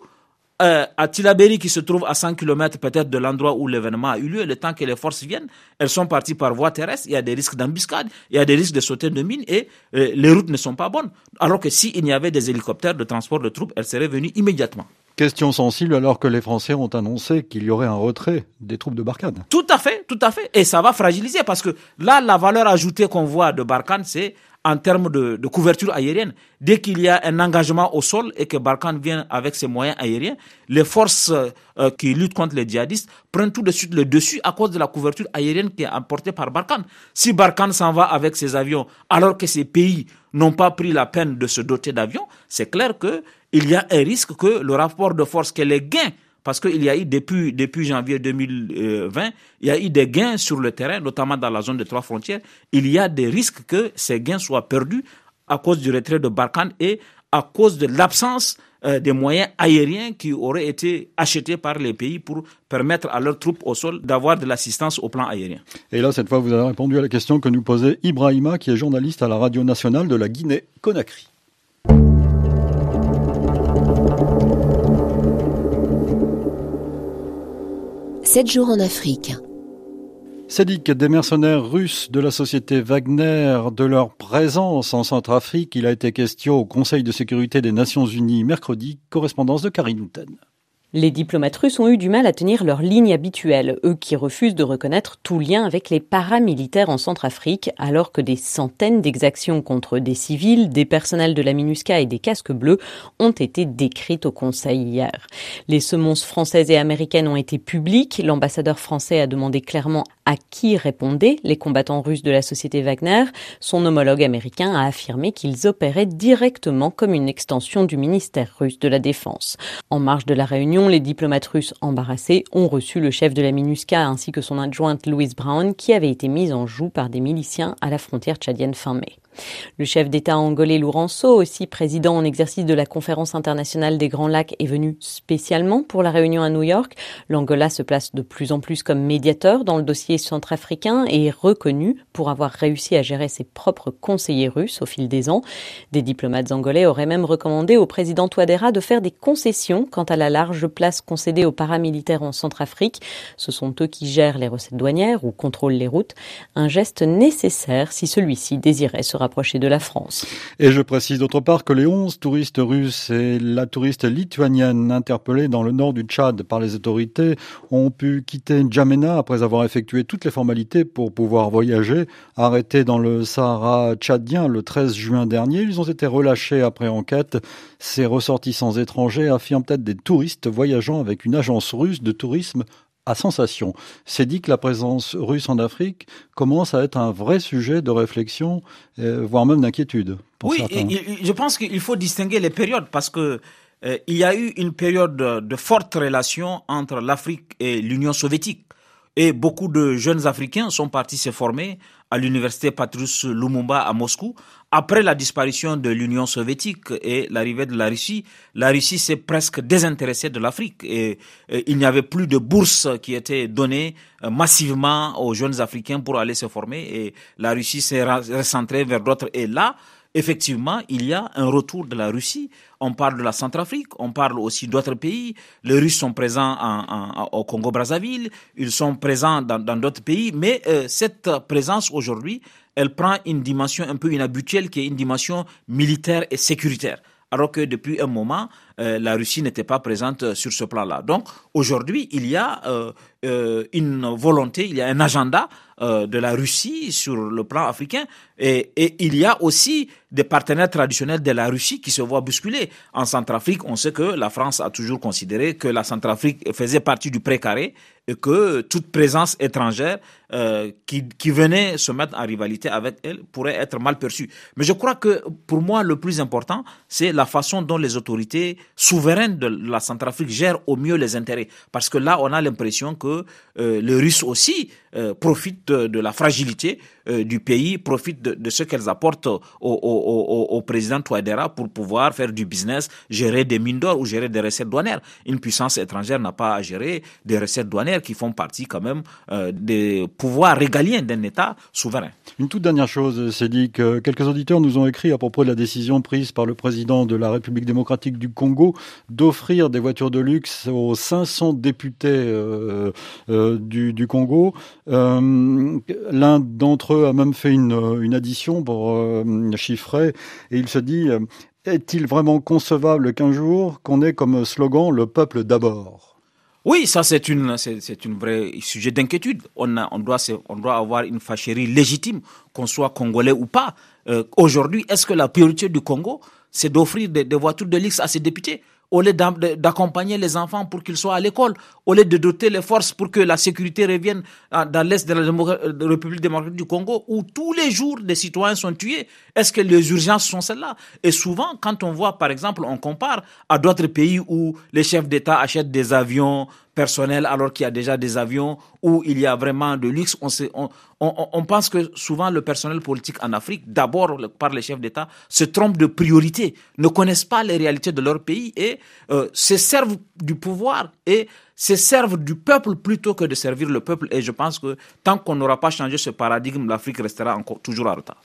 à Tillabéri, qui se trouve à 100 km peut-être de l'endroit où l'événement a eu lieu, le temps que les forces viennent, elles sont parties par voie terrestre, il y a des risques d'embuscade, il y a des risques de sauter de mines et les routes ne sont pas bonnes. Alors que s'il y avait des hélicoptères de transport de troupes, elles seraient venues immédiatement. Question sensible alors que les Français ont annoncé qu'il y aurait un retrait des troupes de Barkhane. Tout à fait. Et ça va fragiliser parce que là, la valeur ajoutée qu'on voit de Barkhane, c'est en termes de couverture aérienne. Dès qu'il y a un engagement au sol et que Barkhane vient avec ses moyens aériens, les forces qui luttent contre les djihadistes prennent tout de suite le dessus à cause de la couverture aérienne qui est apportée par Barkhane. Si Barkhane s'en va avec ses avions alors que ces pays n'ont pas pris la peine de se doter d'avions, c'est clair qu'il y a un risque que le rapport de force, que les gains, parce qu'il y a eu depuis janvier 2020, il y a eu des gains sur le terrain, notamment dans la zone des 3 frontières. Il y a des risques que ces gains soient perdus à cause du retrait de Barkhane et à cause de l'absence des moyens aériens qui auraient été achetés par les pays pour permettre à leurs troupes au sol d'avoir de l'assistance au plan aérien. Et là, cette fois, vous avez répondu à la question que nous posait Ibrahima, qui est journaliste à la radio nationale de la Guinée-Conakry. « 7 jours en Afrique ». Sédic, des mercenaires russes de la société Wagner, de leur présence en Centrafrique, il a été question au Conseil de sécurité des Nations Unies mercredi, correspondance de Karine Houten. Les diplomates russes ont eu du mal à tenir leur ligne habituelle, eux qui refusent de reconnaître tout lien avec les paramilitaires en Centrafrique, alors que des centaines d'exactions contre des civils, des personnels de la MINUSCA et des casques bleus ont été décrites au Conseil hier. Les semonces françaises et américaines ont été publiques. L'ambassadeur français a demandé clairement à qui répondaient les combattants russes de la société Wagner. Son homologue américain a affirmé qu'ils opéraient directement comme une extension du ministère russe de la Défense. En marge de la réunion, les diplomates russes embarrassés ont reçu le chef de la MINUSCA ainsi que son adjointe Louise Brown, qui avait été mise en joue par des miliciens à la frontière tchadienne fin mai. Le chef d'État angolais Lourenço, aussi président en exercice de la Conférence internationale des Grands Lacs, est venu spécialement pour la réunion à New York. L'Angola se place de plus en plus comme médiateur dans le dossier centrafricain et est reconnu pour avoir réussi à gérer ses propres conseillers russes au fil des ans. Des diplomates angolais auraient même recommandé au président Touadéra de faire des concessions quant à la large place concédée aux paramilitaires en Centrafrique. Ce sont eux qui gèrent les recettes douanières ou contrôlent les routes. Un geste nécessaire si celui-ci désirait se rapprocher de la France. Et je précise d'autre part que les 11 touristes russes et la touriste lituanienne interpellés dans le nord du Tchad par les autorités ont pu quitter N'Djamena après avoir effectué toutes les formalités pour pouvoir voyager. Arrêtés dans le Sahara tchadien le 13 juin dernier, ils ont été relâchés après enquête. Ces ressortissants étrangers affirment être des touristes voyageant avec une agence russe de tourisme à sensation. C'est dit que la présence russe en Afrique commence à être un vrai sujet de réflexion, voire même d'inquiétude. Oui, je pense qu'il faut distinguer les périodes parce que il y a eu une période de forte relation entre l'Afrique et l'Union soviétique. Et beaucoup de jeunes Africains sont partis se former à l'université Patrus Lumumba à Moscou. Après la disparition de l'Union soviétique et l'arrivée de la Russie s'est presque désintéressée de l'Afrique. Et il n'y avait plus de bourses qui étaient données massivement aux jeunes Africains pour aller se former. Et la Russie s'est recentrée vers d'autres. Et là, effectivement, il y a un retour de la Russie. On parle de la Centrafrique, on parle aussi d'autres pays. Les Russes sont présents au Congo-Brazzaville, ils sont présents dans d'autres pays, mais cette présence aujourd'hui, elle prend une dimension un peu inhabituelle qui est une dimension militaire et sécuritaire. Alors que depuis un moment, la Russie n'était pas présente sur ce plan-là. Donc aujourd'hui, il y a une volonté, il y a un agenda de la Russie sur le plan africain et il y a aussi des partenaires traditionnels de la Russie qui se voient bousculés. En Centrafrique, on sait que la France a toujours considéré que la Centrafrique faisait partie du précaré et que toute présence étrangère qui venait se mettre en rivalité avec elle pourrait être mal perçue. Mais je crois que pour moi, le plus important, c'est la façon dont les autorités souveraines de la Centrafrique gèrent au mieux les intérêts. Parce que là, on a l'impression que les Russes aussi profitent de la fragilité du pays, profitent de ce qu'elles apportent au président Touadéra pour pouvoir faire du business, gérer des mines d'or ou gérer des recettes douanières. Une puissance étrangère n'a pas à gérer des recettes douanières qui font partie quand même des pouvoirs régaliens d'un État souverain. Une toute dernière chose, c'est dit que quelques auditeurs nous ont écrit à propos de la décision prise par le président de la République démocratique du Congo d'offrir des voitures de luxe aux 500 députés du Congo. L'un d'entre eux a même fait une addition pour chiffrer et il se dit est-il vraiment concevable qu'un jour qu'on ait comme slogan le peuple d'abord? Oui, ça c'est une vraie sujet d'inquiétude. On doit avoir une fâcherie légitime, qu'on soit congolais ou pas. Aujourd'hui, est-ce que la priorité du Congo, c'est d'offrir des voitures de luxe à ses députés, au lieu d'accompagner les enfants pour qu'ils soient à l'école, au lieu de doter les forces pour que la sécurité revienne dans l'est de la République démocratique du Congo, où tous les jours des citoyens sont tués? Est-ce que les urgences sont celles-là? Et souvent, quand on voit, par exemple, on compare à d'autres pays où les chefs d'État achètent des avions personnels alors qu'il y a déjà des avions, où il y a vraiment de luxe, on pense que souvent le personnel politique en Afrique, d'abord par les chefs d'État, se trompe de priorité, ne connaissent pas les réalités de leur pays et se servent du pouvoir et se servent du peuple plutôt que de servir le peuple. Et je pense que tant qu'on n'aura pas changé ce paradigme, l'Afrique restera encore toujours en retard.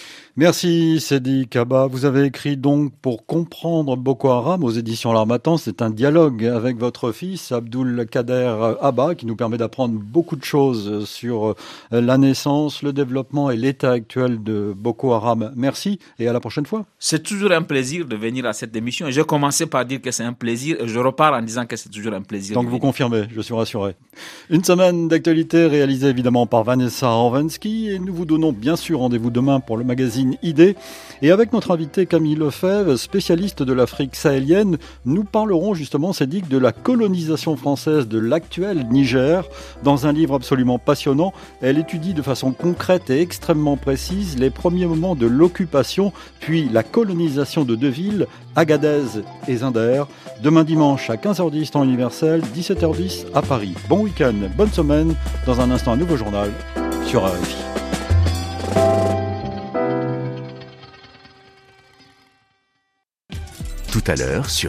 Merci Sedi Kaba. Vous avez écrit donc pour comprendre Boko Haram aux éditions L'Harmattan. C'est un dialogue avec votre fils Abdoul Kader Abba qui nous permet d'apprendre beaucoup de choses sur la naissance, le développement et l'état actuel de Boko Haram. Merci et à la prochaine fois. C'est toujours un plaisir de venir à cette émission. J'ai commencé par dire que c'est un plaisir et je repars en disant que c'est toujours un plaisir. Donc vous confirmez, je suis rassuré. Une semaine d'actualité réalisée évidemment par Vanessa Orvansky et nous vous donnons bien sûr rendez-vous demain pour le magazine Idée. Et avec notre invité Camille Lefebvre, spécialiste de l'Afrique sahélienne, nous parlerons justement, c'est dit, de la colonisation française de l'actuel Niger. Dans un livre absolument passionnant, elle étudie de façon concrète et extrêmement précise les premiers moments de l'occupation, puis la colonisation de deux villes, Agadez et Zinder. Demain dimanche à 15h10 temps universel, 17h10 à Paris. Bon week-end, bonne semaine. Dans un instant, un nouveau journal sur RFI. Tout à l'heure sur